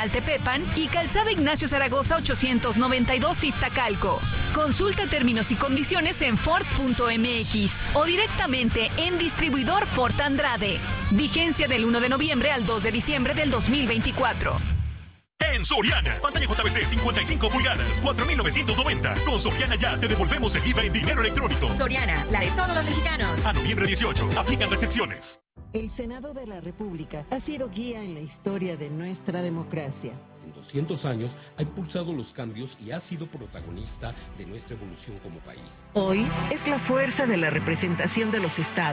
Diagonal Tepepan y Calzada Ignacio Zaragoza 892 Iztacalco. Consulta términos y condiciones en Ford.mx o directamente en distribuidor Ford Andrade. Vigencia del 1 de noviembre al 2 de diciembre del 2024. En Soriana, pantalla JBC 55 pulgadas, 4,990. Con Soriana ya te devolvemos el IVA en dinero electrónico. Soriana, la de todos los mexicanos. A noviembre 18, aplican restricciones. El Senado de la República ha sido guía en la historia de nuestra democracia. En 200 años ha impulsado los cambios y ha sido protagonista de nuestra evolución como país. Hoy es la fuerza de la representación de los estados.